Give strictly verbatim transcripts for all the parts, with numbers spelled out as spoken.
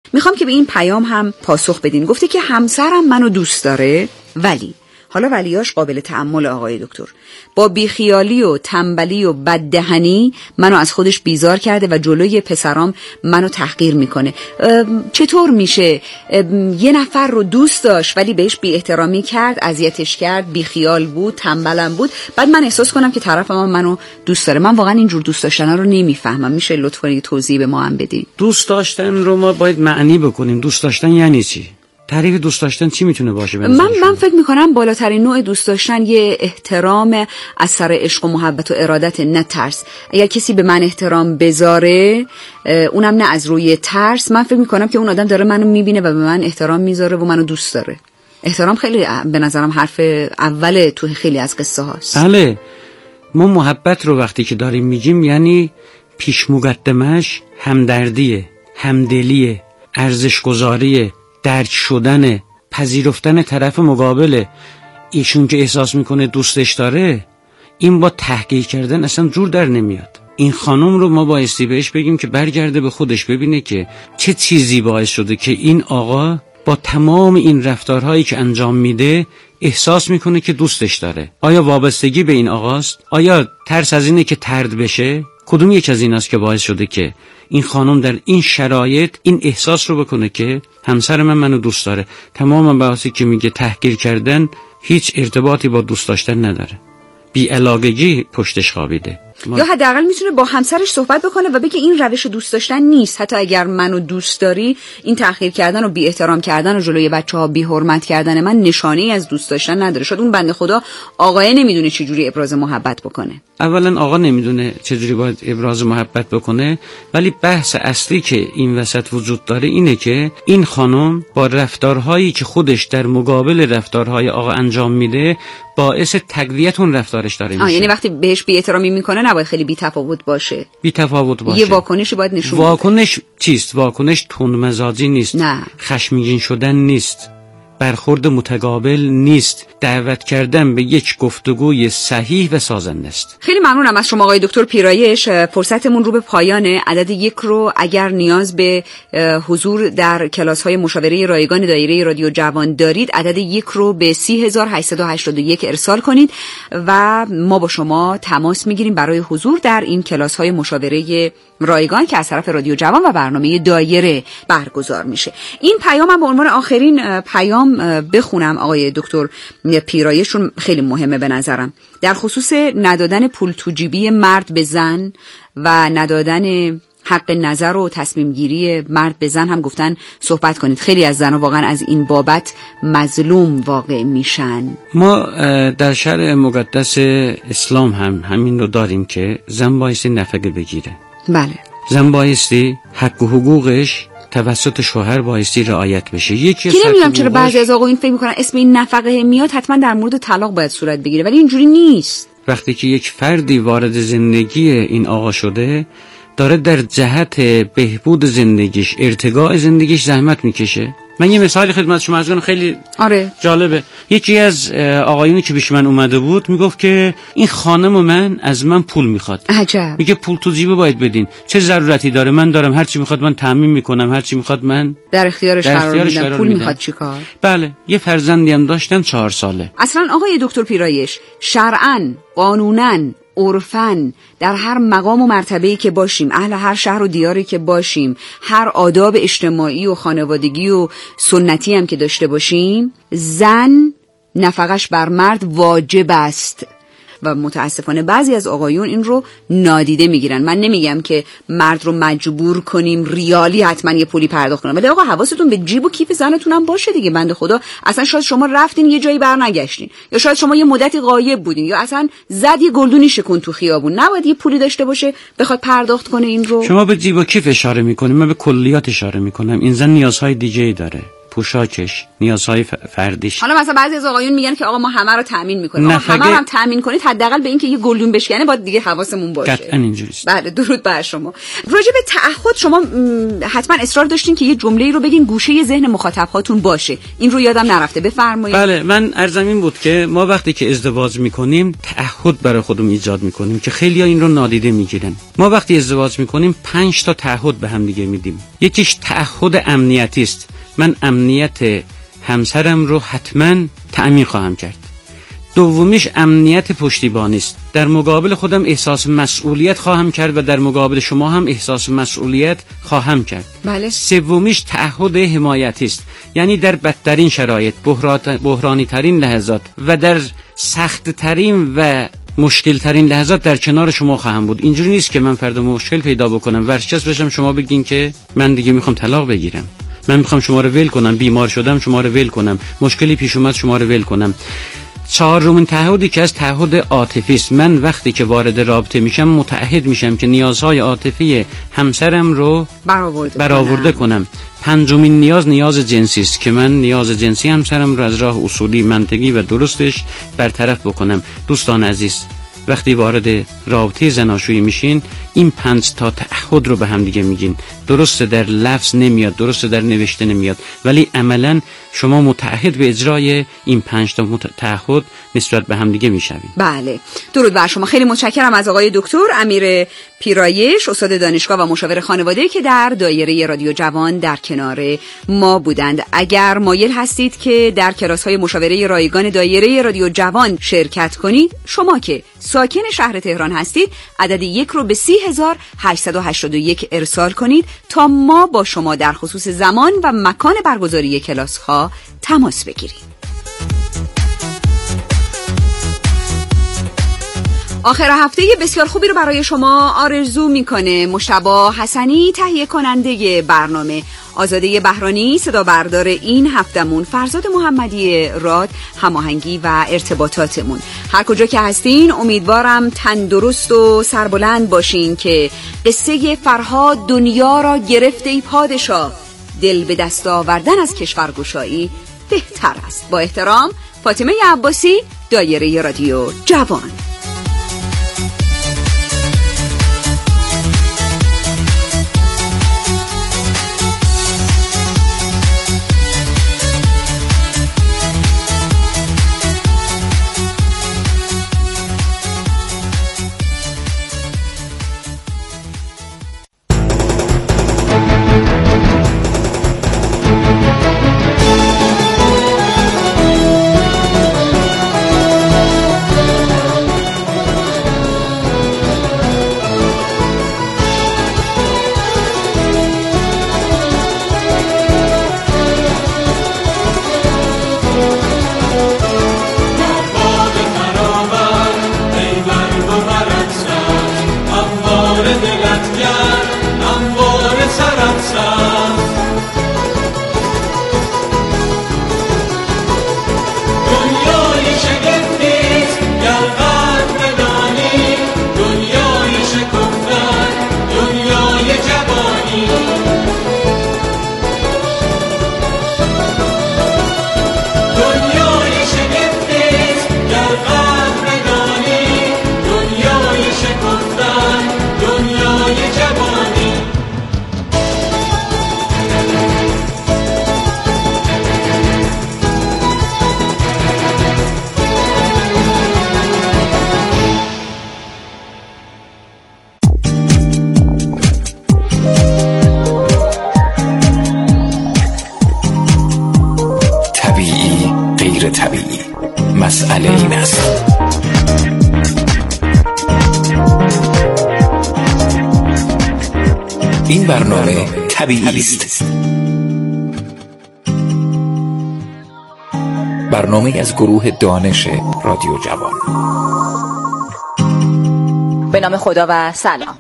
میخوام که به این پیام هم پاسخ بدین. گفته که همسرم منو دوست داره، ولی حالا ولیاش قابل تأمل آقای دکتر، با بیخیالی و تنبلی و بددهنی منو از خودش بیزار کرده و جلوی پسرام منو تحقیر میکنه. چطور میشه یه نفر رو دوست داشت ولی بهش بی احترامی کرد، اذیتش کرد، بیخیال بود، تنبلم بود، بعد من احساس کنم که طرف من منو دوست داره؟ من واقعا اینجور دوست داشتن رو نمیفهمم. میشه لطفاً یه توضیح به ما هم بدین؟ دوست داشتن رو ما باید معنی بکنیم. دوست داشتن یعنی چی؟ تعریف دوست داشتن چی میتونه باشه؟ من من فکر میکنم بالاترین نوع دوست داشتن یه احترام از سر عشق و محبت و ارادت، نه ترس. اگر کسی به من احترام بذاره، اونم نه از روی ترس، من فکر میکنم که اون آدم داره منو میبینه و به من احترام میذاره و منو دوست داره. احترام خیلی به نظرم حرف اوله تو خیلی از قصه هاست. بله، ما محبت رو وقتی که داریم میگیم یعنی پیش مقدمش همدردیه، همدلیه، ارزش‌گذاریه، درک شدن، پذیرفتن طرف مقابله. ایشون که احساس میکنه دوستش داره، این با تحقیر کردن اصلا جور در نمیاد. این خانم رو ما بایستی بهش بگیم که برگرده به خودش، ببینه که چه چیزی باعث شده که این آقا با تمام این رفتارهایی که انجام میده احساس میکنه که دوستش داره. آیا وابستگی به این آقاست؟ آیا ترس از اینه که طرد بشه؟ کدوم یک از این است که باعث شده که این خانم در این شرایط این احساس رو بکنه که همسر من منو دوست داره؟ تمام بحثی که میگه تحقیر کردن هیچ ارتباطی با دوست داشتن نداره. بی‌علاقگی پشتش خوابیده. یا حداقل میتونه با همسرش صحبت بکنه و بگه این روش دوست داشتن نیست. حتی اگر منو دوست داری، این تحقیر کردن و بی احترام کردن و جلوی بچه‌ها بی حرمت کردن من نشانه‌ای از دوست داشتن نداره. شاید اون بنده خدا آقای نمیدونه چجوری ابراز محبت بکنه. اولا آقا نمیدونه چجوری باید ابراز محبت بکنه، ولی بحث اصلی که این وسط وجود داره اینه که این خانم با رفتارهایی که خودش در مقابل رفتارهای آقا انجام میده باعث تقویت اون رفتارش داره میشه. یعنی وقتی بهش بی احترامی میکنه نباید خیلی بی تفاوت باشه. بی تفاوت باشه. یه واکنشی باید نشون واکنش بده. چیست؟ واکنش تندمزاجی نیست. نه. خشمگین شدن نیست. برخورد متقابل نیست. دعوت کردن به یک گفتگوی صحیح و سازنده است. خیلی ممنونم از شما آقای دکتر پیرایش. فرصتمون رو به پایانه. عدد یک رو اگر نیاز به حضور در کلاس‌های مشاوره رایگان دایره رادیو جوان دارید، عدد یک رو به سی هزار و هشتصد و هشتاد و یک ارسال کنید و ما با شما تماس میگیریم برای حضور در این کلاس‌های مشاوره رایگان که از طرف رادیو جوان و برنامه دایره برگزار میشه. این پیام هم به عنوان آخرین پیام بخونم آقای دکتر پیرایشون خیلی مهمه به نظرم. در خصوص ندادن پول تو جیبی مرد به زن و ندادن حق نظر و تصمیم گیری مرد به زن هم گفتن صحبت کنید. خیلی از زنها واقعا از این بابت مظلوم واقع میشن. ما در شرع مقدس اسلام هم همین رو داریم که زن بایستی نفقه بگیره. بله. زن بایستی حق و حقوقش توسط شوهر بایستی رعایت بشه. یکی که نمیدونم چرا بعضی از آقایون فکر میکنن اسم این نفقه میاد حتما در مورد طلاق باید صورت بگیره، ولی اینجوری نیست. وقتی که یک فردی وارد زندگی این آقا شده، داره در جهت بهبود زندگیش، ارتقاء زندگیش زحمت میکشه. من یه مثالی خدمت شما عرض کنم خیلی آره. جالبه. یکی از آقایونی که پیش من اومده بود میگفت که این خانم من از من پول میخواد. عجب. میگه پول تو جیبه باید بدین. چه ضرورتی داره؟ من دارم هر چی میخواد من تامین میکنم، هر چی میخواد من در اختیارش قرار میدم. پول میخواد چیکار؟ بله، یه فرزندی هم داشتن چهار ساله. اصلا آقای دکتر پیرایش، شرعاً، قانوناً، عرفاً در هر مقام و مرتبه‌ای که باشیم، اهل هر شهر و دیاری که باشیم، هر آداب اجتماعی و خانوادگی و سنتی هم که داشته باشیم، زن نفقش بر مرد واجب است و متاسفانه بعضی از آقایون این رو نادیده میگیرن. من نمیگم که مرد رو مجبور کنیم ریالی حتما یه پولی پرداخت کنه، ولی آقا حواستون به جیب و کیف زنتون هم باشه دیگه. بنده خدا اصلا شاید شما رفتین یه جایی برنگشتین، یا شاید شما یه مدتی غایب بودین، یا اصلا زد یه گلدونی شکن تو خیابون، نباید یه پولی داشته باشه بخواد پرداخت کنه این رو. شما به جیب و کیف اشاره میکنید، من به کلیات اشاره میکنم. این زن نیازهای دیگه‌ای داره. پوشاکش، نیازهای فردیش. حالا مثلا بعضی از آقایون میگن که آقا ما همه رو تامین میکنیم. آقا همه رو هم تامین کنید، حداقل به این که یه گلدون بشکنه باید دیگه حواسمون باشه. قطعاً اینجوریه. بله، درود بر شما. راجع به تعهد شما حتما اصرار داشتین که یه جمله‌ای رو بگین گوشه ذهن مخاطب هاتون باشه. این رو یادم نرفته، بفرمایید. بله، من عرضم این بود که ما وقتی که ازدواج میکنیم تعهد برای خودمون ایجاد میکنیم که خیلی‌ها این رو نادیده میگیرن. ما وقتی ازدواج میکنیم پنج تا تعهد به هم دیگه میدیم. یکیش تعهد امنیتی است. من امنیت همسرم رو حتما تأمین خواهم کرد. دومیش امنیت پشتیبانی است. در مقابل خودم احساس مسئولیت خواهم کرد و در مقابل شما هم احساس مسئولیت خواهم کرد. بله. سومیش تعهد حمایتی است. یعنی در بدترین شرایط، بحرانی ترین لحظات و در سخت ترین و مشکل ترین لحظات در کنار شما خواهم بود. اینجوری نیست که من فردا مشکل پیدا بکنم، ورشکست بشم، شما بگین که من دیگه میخوام طلاق بگیرم، من میخوام شما رو ول کنم، بیمار شدم شما رو ول کنم، مشکلی پیش اومد شما رو ول کنم. چهارمین تعهدی که از تعهد عاطفی است. من وقتی که وارد رابطه میشم متعهد میشم که نیازهای عاطفی همسرم رو برآورده برآورده کنم. پنجمین نیاز نیاز جنسی است که من نیاز جنسی همسرم رو از راه اصولی، منطقی و درستش برطرف بکنم. دوستان عزیز، وقتی وارد رابطه زناشویی میشین این پنج تا تعهد رو به هم دیگه میگین. درسته در لفظ نمیاد، درسته در نوشته نمیاد، ولی عملاً شما متعهد به اجرای این پنج تا تعهد نسبت به هم دیگه میشوین. بله، درود بر شما. خیلی متشکرم از آقای دکتر امیر پیرایش، استاد دانشگاه و مشاور خانواده که در دایره رادیو جوان در کنار ما بودند. اگر مایل هستید که در کلاس‌های مشاوره رایگان دایره رادیو جوان شرکت کنید، شما که ساکن شهر تهران هستید عدد یک رو به سی هزار هشتصد و هشتاد و یک ارسال کنید تا ما با شما در خصوص زمان و مکان برگزاری کلاس ها تماس بگیریم. آخر هفته بسیار خوبی رو برای شما آرزو میکنه مجتبی حسنی، تهیه کننده برنامه، آزاده بهرانی صدا بردار این هفتمون، فرزاد محمدی راد هماهنگی و ارتباطاتمون. هر کجا که هستین امیدوارم تندرست و سربلند باشین که قصه فرهاد دنیا را گرفته ای پادشاه، دل به دست آوردن از کشورگشایی بهتر است. با احترام، فاطمه عباسی، دایره رادیو جوان. مسئله این است. این برنامه طبیعی است. برنامه از گروه دانش رادیو جوان. به نام خدا و سلام.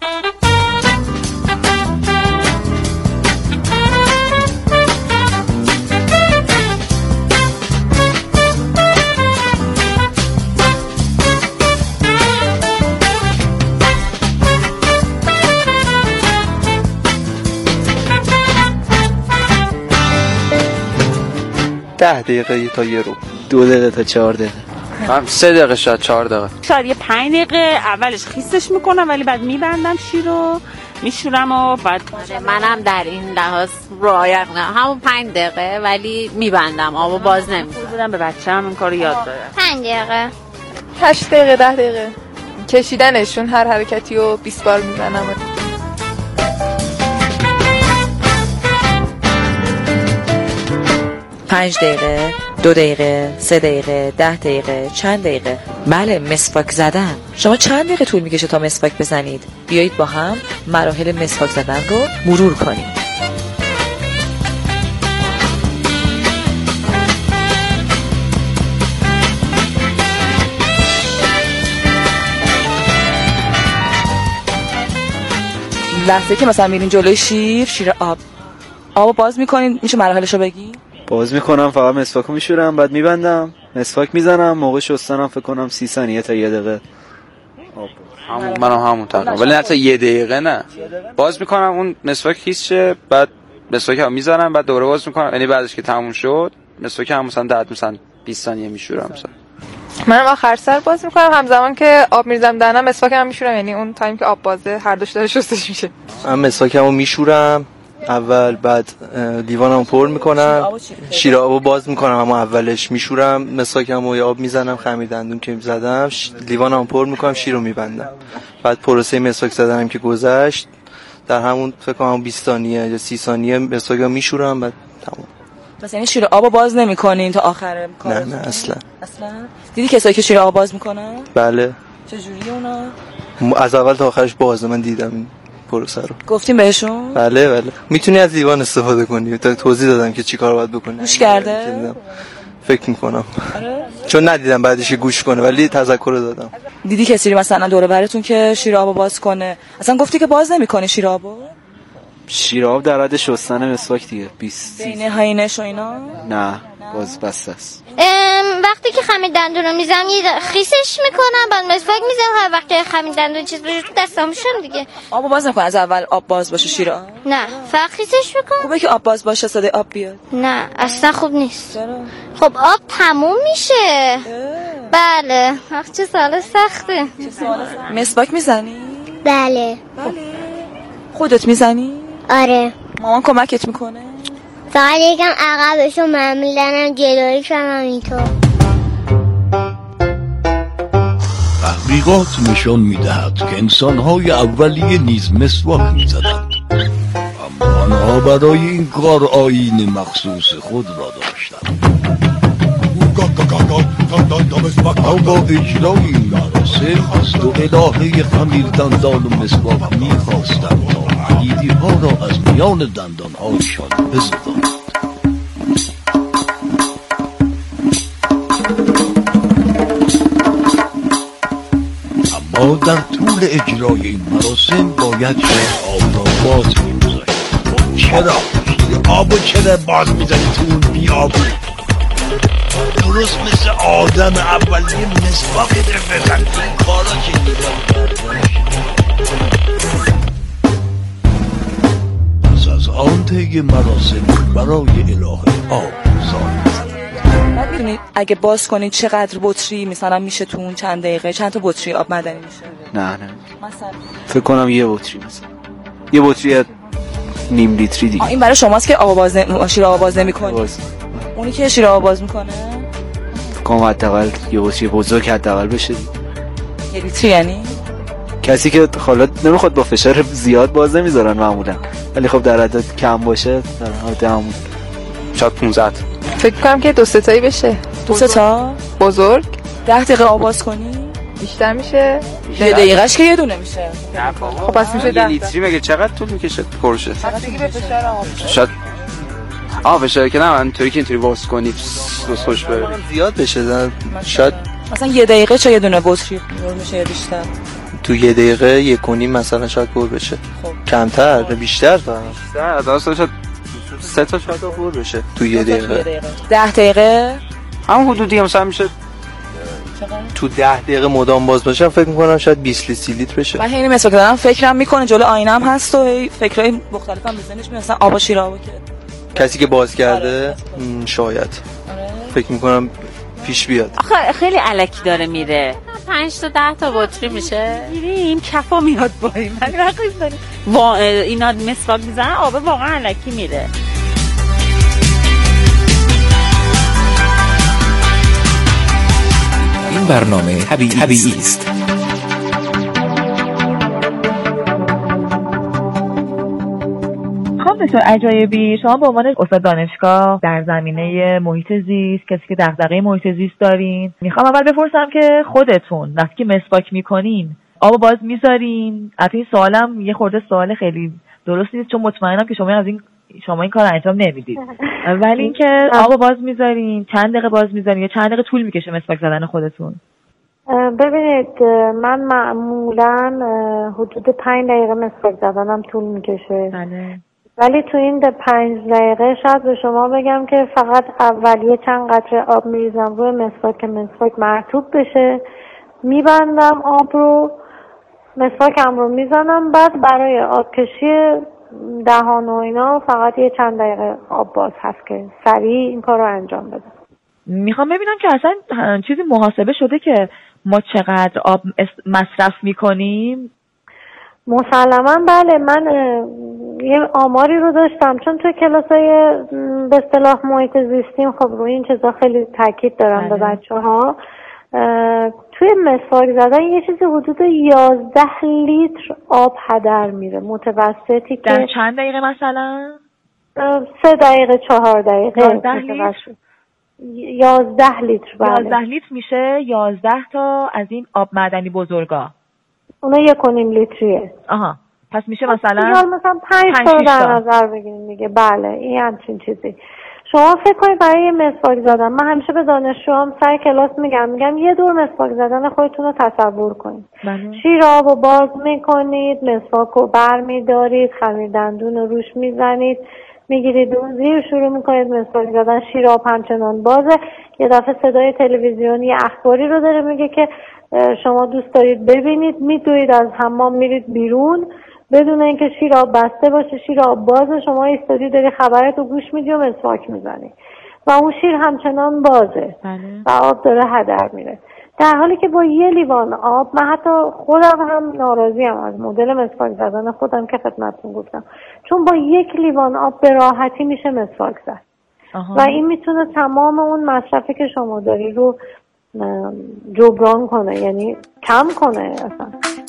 ده دقیقه تا یه رو. دو دقیقه تا چهار دقیقه. من سه دقیقه شاید چهار دقیقه. شاید یه پنج دقیقه اولش خیسش میکنم ولی بعد میبندم شیر رو میشورم و بعد منم در این لحاظ رعایت میکنم همون پنج دقیقه ولی میبندم آبو باز نمیکنم. بودم به بچه‌م این کارو یاد دادم. پنج دقیقه هشت دقیقه ده دقیقه کشیدنشون هر حرکتی رو بیست بار میزنم. پنج دقیقه، دو دقیقه، سه دقیقه، ده دقیقه، چند دقیقه. بله، مسواک زدن. شما چند دقیقه طول میکشه تا مسواک بزنید؟ بیایید با هم مراحل مسواک زدن رو مرور کنیم. لحظه که مثلا میرین جلوی شیر، شیر آب آبو باز میکنین، میشه مراحلشو بگی؟ باز میکنم، فقط مسواکو میشورم، بعد میبندم، مسواک میزنم، موقع شستنم فکر کنم سی ثانیه تا یه دقیقه آب. همون منم همون تقریبا، ولی نه تا یه دقیقه نه. باز میکنم اون مسواک خیس شه، بعد مسواکو میزنم، بعد دوباره باز میکنم، یعنی بعدش که تموم شد مسواک هم مثلا ده مثلا بیست ثانیه میشورم مثلا. منم آخر سر باز میکنم، همزمان که آب میریزم دهنم مسواکم میشورم، یعنی اون تایم که آب بازه هر دوش داره شستش میشه. من مسواکمو میشورم اول، بعد لیوانمو پر میکنم، شیر آبو باز میکنم، اما اولش میشورم مسواکمو یا آب میزنم، خمیر دندون که زدم لیوانمو پر میکنم، شیرو میبندم. بعد پروسه مسواک زدنم که گذشت در همون فکر کنم بیست ثانیه یا سی ثانیه مسواکو میشورم، بعد تموم. مثلا این شیر آبو باز نمی‌کنین تا آخر کار؟ نه نه اصلا. اصلا دیدی کسایی که شیر آب باز میکنن؟ بله. چه جوری اونا؟ از اول تا آخرش بازه، من دیدم این پروسه رو. گفتیم بهشون؟ بله بله. میتونی از لیوان استفاده کنی. تا توضیح دادم که چیکار باید بکنی. گوش کرده؟ فکر میکنم. آره. چون ندیدم بعدش گوش کنه، ولی تذکر دادم. دیدی کسی مثلا دور براتون که شیر آبو باز کنه؟ اصلا گفتی که باز نمی‌کنی شیر آبو؟ شیر آب در حد شستن مسواک دیگه. بیست بین هاینش و اینا؟ نه باز بسته است. وقتی که خمیر دندون رو میزنم یه خیسش میکنم، بعد مسواک میزنم، هر وقتی خمیر دندون چیز بشه دستام شون دیگه. آبو باز نکن، از اول آب باز باشه شیر آب؟ نه فقط خیسش میکنم. خوبه که آب باز باشه صدای آب بیاد؟ نه اصلا خوب نیست. خب آب تموم میشه. بله. آخ چه سوال سخته. چه سوال سخته؟ مسواک میزنی؟ بله. خودت میزنی؟ آره. مامان کمکت میکنه؟ فقط یکم عقبشو من میدنم، جلویش هم همینطور. تحقیقات نشان میدهد که انسانهای اولیه نیز مسواک میزدند، اما آنها برای این کار آیین مخصوص خود را داشتند. او با اجرای این مراسم از دو الهه خمیر دندان و مسواک میخواستند تا پلیدی ها را از میان دندان هایشان بزدند. اما در طول اجرای این مراسم باید شیر آب را باز می‌گذاشت. چرا؟ شیر آب و چرا باز می‌ذاری تو اون بی آبی؟ درست مثل آدم اولیه مسواک بزن. این کارا که پس از آن طی مراسم برای الهه آب زاد. بعد میدونید اگه باز کنید چقدر بطری مثلا میشه تو اون چند دقیقه؟ چند تا بطری آب معدنی میشه؟ نه نه مثلا فکر کنم یه بطری، مثلا یه بطری نیم لیتری دیگه. این برای شماست که آب باز ن... شیر آب باز نمی‌کنی؟ اونی که شیر آب باز میکنه فکر کنم حداقل یه بطری بزرگ حداقل بشه. یه لیتری یعنی؟ کسی که حالا نمیخواد با فشار زیاد باز نمیذارن معمولا، ولی خب در حد کم باشه در حد همون شاید پانزده. فکر کنم که دو سه تایی بشه. دو سه تا بزرگ. ده دقیقه آب باز کنی بیشتر میشه. یه دقیقهش که یه دونه میشه. خب پس میشه ده. لیتری مگه چقدر طول میکشه پرشه؟ دیگه به فشار آب. شاید آه فشار که نه من طوری که اینطوری باز کنی دوست خوش بره زیاد بشه. شاید مثلا یه دقیقه چه یه دونه بطری میشه یا بیشتر؟ تو یه دقیقه یک و نیم مثلا شاید پر بشه. خب کمتر بیشتر تا بیشتر از شاید سه تا شاید پر بشه تو یه دقیقه. ده دقیقه همون حدودی مثلا میشه. تو ده دقیقه مدام باز باشه فکر میکنم شاید بیست لیتر لیتر بشه. من این مسواک دارم فکرم میکنه جلو آینه هم هست و فکرای مختلفم به ذهنش میاد، مثلا آب و شیر آب که کسی که باز کرده شاید فکر میکنم پیش بیاد. آخه خیلی الکی داره میره. پنج تا ده تا بطری میشه. میریم کفا میاد با این من رقیب داریم وا... اینا مسواک میزنن آب واقعا الکی میره. این برنامه طبیعی است. دکتر عجایبی، شما به عنوان استاد دانشگاه در زمینه محیط زیست، کسی که دغدغه محیط زیست دارین، میخوام اول بپرسم که خودتون وقتی که مسواک میکنین آبو باز میذارین؟ البته این سوالم یه خورده سوال خیلی درست نیست چون مطمئنم که شما از این شما این کار انجام نمیدید، ولی اینکه آبو باز میذارین چند دقیقه باز میذارین یا چند دقیقه طول میکشه مسواک زدن خودتون؟ ببینید من معمولا حدود پنج دقیقه مسواک زدنم طول میکشه. بله. ولی تو این ده پنج دقیقه شاید به شما بگم که فقط اولیه چند قطره آب میریزم روی مسواک که مسواک مرطوب بشه، میبندم آب رو، مسواکم رو میزنم، بعد برای آبکشی دهان و اینا فقط یه چند دقیقه آب باز هست که سریع این کار رو انجام بدم. میخوام ببینم که اصلا چیزی محاسبه شده که ما چقدر آب مصرف میکنیم؟ مسلما بله. من یه آماری رو داشتم چون توی کلاسای به اصطلاح محیط زیستیم خب روی این چیزا خیلی تاکید دارم به بچه‌ها. توی مسواک زدن یه چیزی حدود یازده لیتر آب هدر میره متوسطی که در چند دقیقه مثلا؟ سه دقیقه چهار دقیقه. یازده لیتر؟ یازده لیتر بله. یازده لیتر میشه یازده تا از این آب معدنی بزرگا. اونا یک و نیم لیتریه. آها. پس میشه مثلا مثلا پنج تا در نظر بگیریم دیگه. بله این همچین چیزی. شما فکر کنید برای یه مسواک زدن، من همیشه به دانشجوام سر کلاس میگم میگم یه دور مسواک زدن خودتون رو تصور کنید. بله. شیر آبو باز میکنید، مسواک رو بر میدارید، خمیر دندون رو روش میزنید، میگیرید اون زیر شروع میکنید مسواک زدن، شیر آب همچنان بازه. یه دفعه صدای تلویزیونی اخباری رو داره میگه که شما دوست دارید ببینید، میدوید از حمام میرید بیرون بدون اینکه شیر آب بسته باشه، شیر آب بازه، شما ایستادی داری خبرت رو گوش میدی و مسواک میزنی و اون شیر همچنان بازه. بله. و آب داره هدر میره، در حالی که با یه لیوان آب، من حتی خودم هم ناراضیم از مدل مسواک زدن خودم که خدمتتون گفتم، چون با یک لیوان آب به راحتی میشه مسواک زد. آها. و این میتونه تمام اون مصرفی که شما داری رو جبران کنه، یعنی کم کنه اصلا.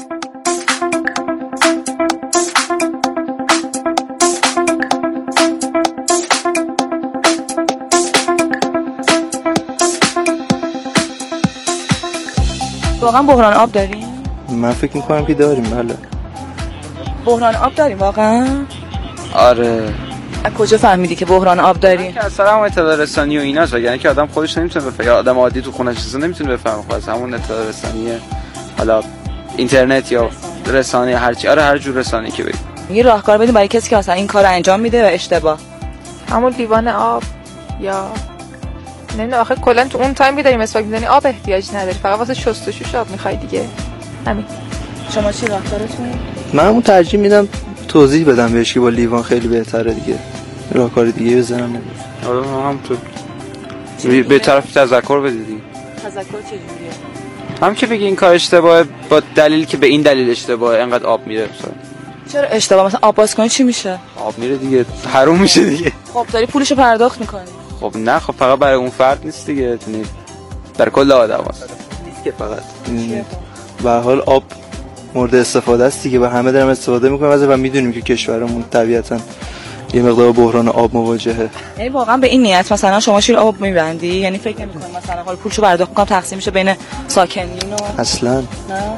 واقعا بحران آب داریم؟ من فکر میکنم که داریم. بله بحران آب داریم واقعا؟ آره. از کجا فهمیدی که بحران آب داریم؟ که اصلا هم اطلاع رسانی و ایناست، وگرنه که آدم خودش نمیتونه بفهمه، یا آدم عادی تو خونه چیزا نمیتونه بفهمه. خلاص همون اطلاع رسانی، حالا اینترنت یا رسانه هر چی، آره هر جور رسانه‌ای که بگید. یه راهکار بدیم برای کسی که اصلا این کارو انجام میده و اشتباه. همون لیوان آب یا نمیدونم، آخه کلا تو اون تایم که داری مسواک میزنی آب احتیاج نداری، فقط واسه شستشوش آب میخوای دیگه. همین. شما چی راهکارتون؟ من اون ترجیح میدم توضیح بدم بهش که با لیوان خیلی بهتره دیگه، راهکار دیگه بزنم نمیدونم. آره هم تو به طرف تذکر بدید دیگه. تذکر چجوریه؟ هم که بگی این کار اشتباهه با دلیل که به این دلیل اشتباهه، انقدر آب میره مثلا. چرا اشتباه؟ مثلا آب باز کنی چی میشه؟ آب میره دیگه، حروم میشه دیگه. خب داری پولشو پرداخت میکنی. خب نه، خب فقط برای اون فرد نیست دیگه، یعنی در کل آدماست. نیست که فقط. به هر حال آب مورد استفاده است دیگه، و همه دارن استفاده میکنن و میدونیم که کشورمون طبیعتاً یه مقدار بحران آب مواجهه. یعنی واقعا به این نیت مثلا شما شیر آب میبندی؟ یعنی فکر نمی‌کنی مثلا حالا پولشو پرداخت میکنم تقسیم میشه بین ساکنین و اصلا نه؟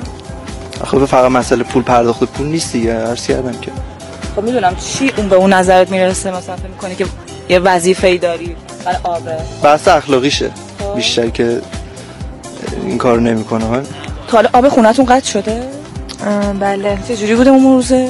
خب فقط مسئله پول پرداخت پول نیست دیگه، عرض کردم که. خب میدونم چی اون به اون نظرت میرسه، مثلا فکر می‌کنی که یه وظیفه‌ای داری برای آبه؟ بحث اخلاقیشه بیشتر که این کارو نمی‌کنه. ها تا حالا آب خونتون قطع شده؟ بله. چه جوری بوده اون روزه؟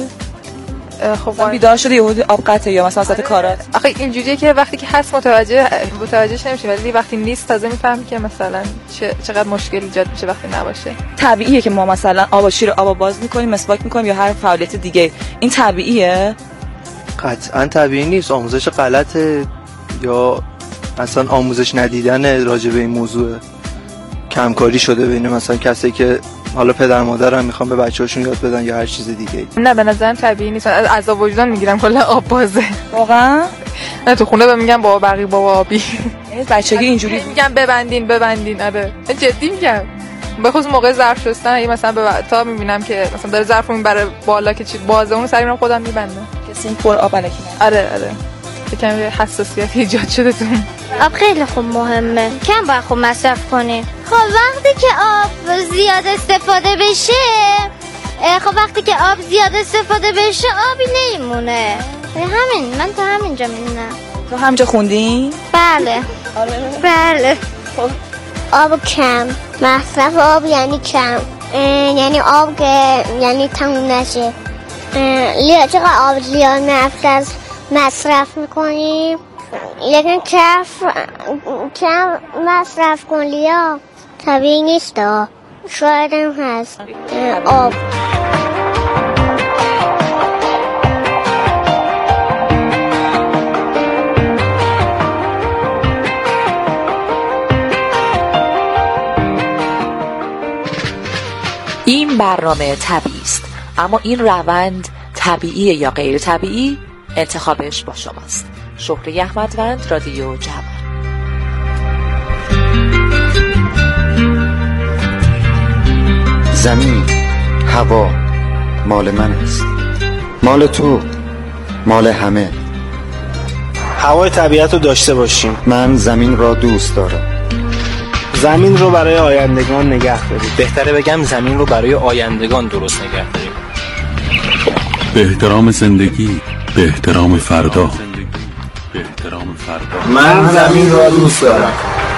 خب بیدار شده یهو آب قطعه یا مثلا وسط کارات؟ آخه اینجوریه که وقتی که هست متوجه متوجهش نمیشه، ولی وقتی نیست تازه میفهمی که مثلا چقدر مشکل ایجاد میشه وقتی نباشه. طبیعیه که ما مثلا آب شیر آب باز میکنیم، مسواک میکنیم یا هر فعالیت دیگه، این طبیعیه؟ قطعا طبیعی نیست، آموزش غلطه یا اصلا آموزش ندیدن راجع به این موضوع، کمکاری شده بین مثلا کسی که حالا پدر مادر هم میخوان به بچه‌هاشون یاد بدن یا هر چیز دیگه. نه به نظرم طبیعی نیست، از عذاب وجدان میگیرم کلا آب بازه. واقعا نه تو خونه بهم میگم بابا بقی بابا آبی، بچگی اینجوری میگم ببندین ببندین. آره جدی میگم، به خصوص موقع ظرف شستن اگه مثلا به تا میبینم که مثلا داره ظرف رو میبره بالا که چی بازه، اون سری میرم خودم میبندم کسی این پر آب الکی نه. آره آره یکم حساسیت ایجاد شده تو آب. خیلی خوب مهمه، کم باید خوب مصرف کنیم. خب وقتی که آب زیاد استفاده بشه خب وقتی که آب زیاد استفاده بشه آبی نمیمونه. همین من تا همینجا میدونم. تو همینجا خوندی؟ بله بله. خب آب کم، مصرف آب یعنی کم، یعنی آب که یعنی تموم نشه. لیا چقدر آب زیاد مصرف مصرف میکنیم؟ لیکن کف کم مصرف کن لیا، طبیعی نیست ها، شاید هم هست آب. این برنامه طبیعی است، اما این روند طبیعی یا غیر طبیعی انتخابش با شماست. شهره احمدوند، رادیو جوان. زمین، هوا مال من است، مال تو، مال همه. هوای طبیعت رو داشته باشیم. من زمین را دوست دارم. زمین رو برای آیندگان نگه داریم. بهتره بگم زمین رو برای آیندگان درست نگه داریم. به احترام زندگی، به احترام فردا. به احترام فردا. من زمین را دوست دارم.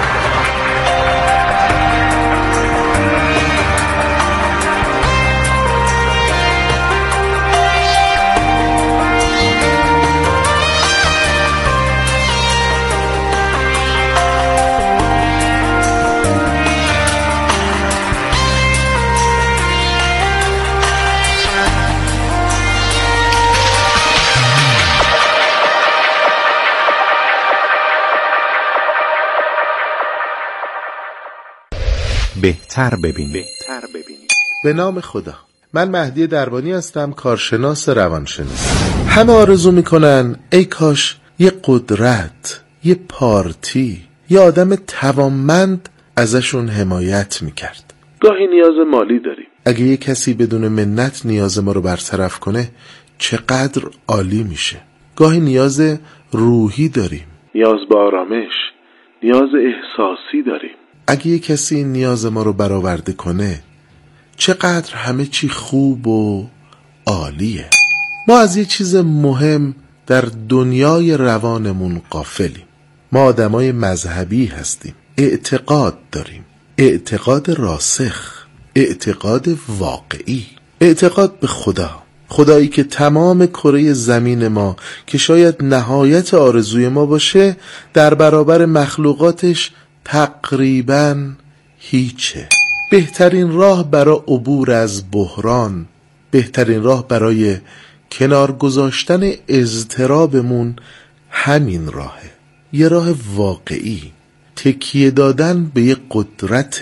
بهتر ببینید. بهتر ببینید. به نام خدا. من مهدی دربانی هستم، کارشناس روانشناسی. همه آرزو میکنن ای کاش یه قدرت، یه پارتی، یه آدم توانمند ازشون حمایت میکرد. گاهی نیاز مالی داریم. اگه یه کسی بدون منت نیاز ما رو برطرف کنه چقدر عالی میشه. گاهی نیاز روحی داریم. نیاز به آرامش، نیاز احساسی داریم. اگه یه کسی این نیاز ما رو برآورده کنه چقدر همه چی خوب و عالیه. ما از یه چیز مهم در دنیای روانمون غافلیم. ما آدمای مذهبی هستیم، اعتقاد داریم، اعتقاد راسخ، اعتقاد واقعی، اعتقاد به خدا، خدایی که تمام کره زمین ما که شاید نهایت آرزوی ما باشه در برابر مخلوقاتش تقریباً هیچه. بهترین راه برای عبور از بحران، بهترین راه برای کنار گذاشتن اضطرابمون همین راهه. یه راه واقعی، تکیه دادن به یه قدرت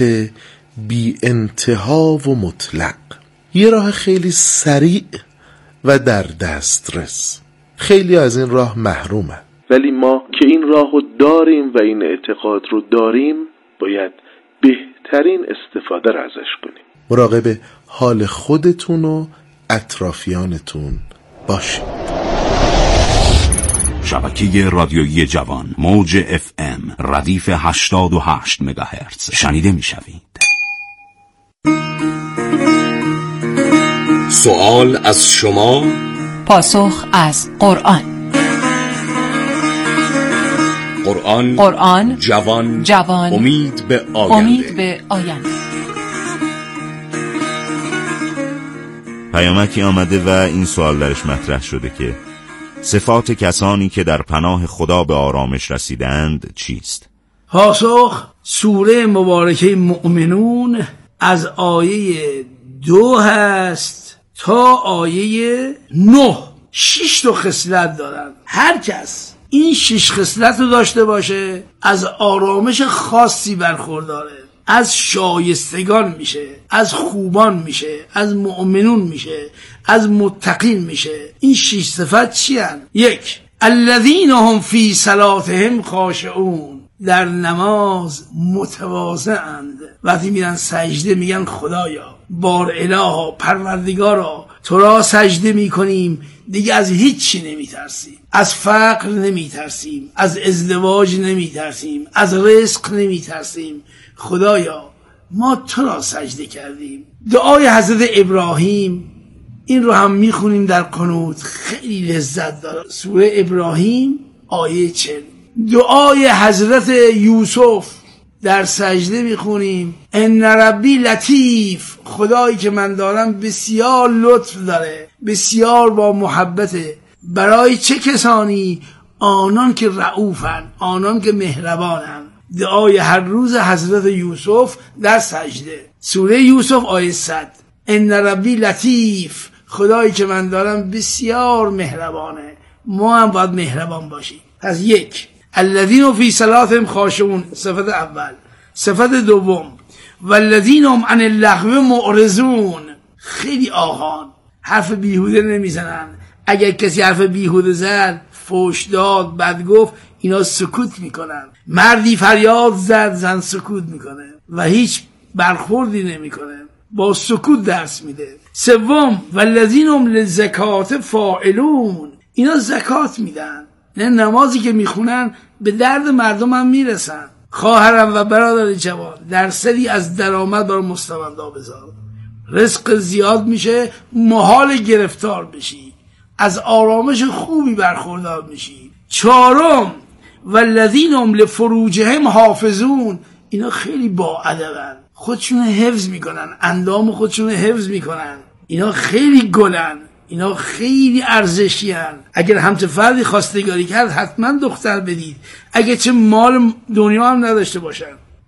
بی انتها و مطلق. یه راه خیلی سریع و در دسترس. خیلی از این راه محرومن، ولی ما که این راه رو داریم و این اعتقاد رو داریم باید بهترین استفاده رو ازش کنیم. مراقب حال خودتون و اطرافیانتون باشید. شبکه رادیویی جوان، موج اف ام ردیف هشتاد و هشت مگاهرتز شنیده می شوید. سوال از شما، پاسخ از قرآن. قرآن قرآن جوان جوان امید به آینده. امید به آینده. پیامکی آمده و این سوال درش مطرح شده که صفات کسانی که در پناه خدا به آرامش رسیدند چیست؟ پاسخ: سوره مبارکه مؤمنون از آیه دو هست تا آیه نه شش تا خصلت دارن. هر کس این شش خصلت رو داشته باشه از آرامش خاصی برخورداره، از شایستگان میشه، از خوبان میشه، از مؤمنون میشه، از متقین میشه. این شش صفت چی هن؟ یک، الذین هم فی صلاتهم خاشعون، در نماز متواضعند. وقتی میرن سجده میگن خدایا، بار الها، پروردگارا، تو را سجده میکنیم، دیگه از هیچی نمیترسیم، از فقر نمیترسیم، از ازدواج نمیترسیم، از رزق نمیترسیم، خدایا ما تو را سجده کردیم. دعای حضرت ابراهیم این رو هم میخونیم در قنوت، خیلی لذت داره. سوره ابراهیم آیه چهل. دعای حضرت یوسف در سجده میخونیم ان ربی لطیف، خدایی که من دارم بسیار لطف داره، بسیار با محبته. برای چه کسانی؟ آنان که رعوفن، آنان که مهربانن. دعای هر روز حضرت یوسف در سجده، سوره یوسف آیه صد. ان ربی لطیف، خدایی که من دارم بسیار مهربانه. ما هم باید مهربان باشیم. پس یک، الذین فی صلاتهم خاشعون، صفت اول. صفت دوم، والذین هم عن اللغو معرضون، خیلی آهان، حرف بیهوده نمیزنن. اگر کسی حرف بیهوده زد، فوش داد، بد گفت، اینا سکوت میکنن. مردی فریاد زد، زن سکوت میکنه و هیچ برخوردی نمیکنه، با سکوت درس میده. سوم، والذین هم للزکات فاعلون، اینا زکات میدن. نه نمازی که میخونن به درد مردم هم میرسن. خواهرم و برادر جوان، درصدی از درآمد برای مستمندا بذار. رزق زیاد میشه، محال گرفتار بشی، از آرامش خوبی برخوردار میشی. چهارم، والذین هم لفروجهم حافظون، اینا خیلی با ادبن، خودشون حفظ میکنن، اندام خودشون حفظ میکنن. اینا خیلی گلن، اینا خیلی ارزشی هن. اگر همچه فردی خواستگاری کرد حتما دختر بدید، اگر چه مال دنیا هم نداشته باشن.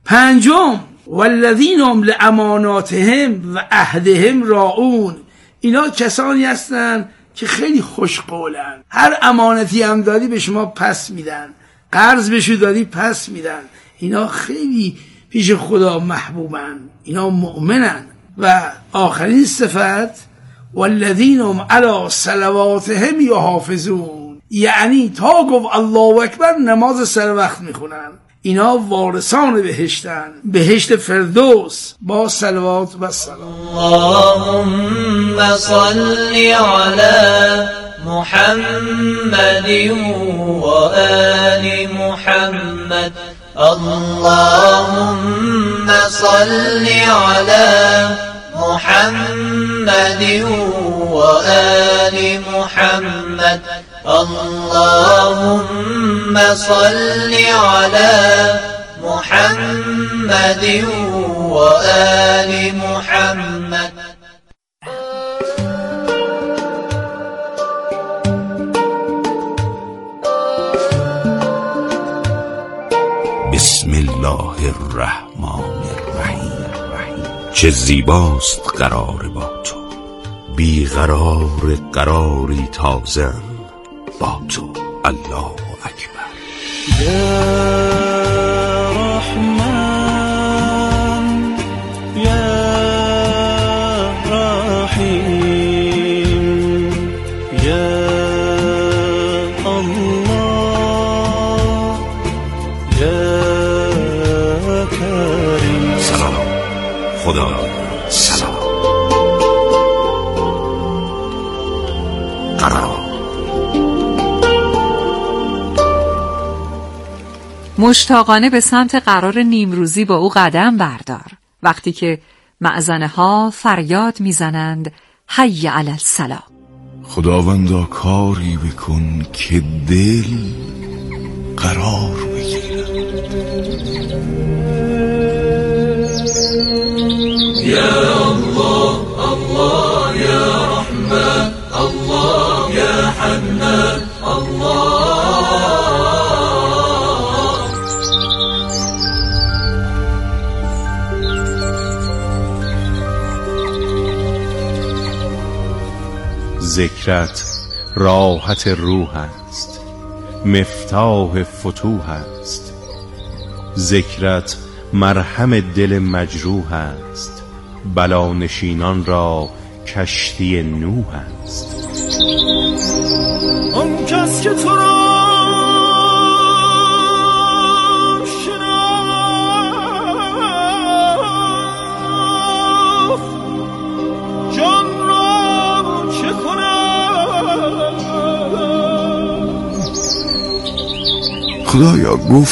پنجم، والذین هم لاماناتهم و عهدهم راعون، اینا کسانی هستن که خیلی خوشقولن. هر امانتی هم دادی به شما پس میدن، قرض بهشون دادی پس میدن. اینا خیلی پیش خدا محبوبن، اینا مؤمنن. و آخرین صفت، والذین هم علی صلواتهم یحافظون، یعنی تا گفت الله اکبر نماز سر وقت میخونن. اینا وارثان بهشتن، بهشت فردوس با صلوات و سلام. اللهم صل علی محمد و آل محمد. اللهم صل علی محمد و آل محمد. اللهم صل علی محمد و آل محمد. بسم الله الرحمن الرحیم. چه زیباست قرار با تو، بیقرار قراری تازه با تو. الله اکبر. یا رحمان یا رحیم یا الله یا کریم. سلام خدا، سلام. قرار. مشتاقانه به سمت قرار نیمروزی با او قدم بردار، وقتی که مأذنه ها فریاد میزنند حی علی الصلاة. خداوندا کاری بکن که دل قرار بگیرد. یا الله الله یا رحمن الله یا حنان الله. ذکرت راحت روح است، مفتاح فتوح است. ذکرت مرهم دل مجروح است، بلا نشینان را کشتی نوح است. آن کس که تو را شناخت جان را چه کند؟ خدایا گفت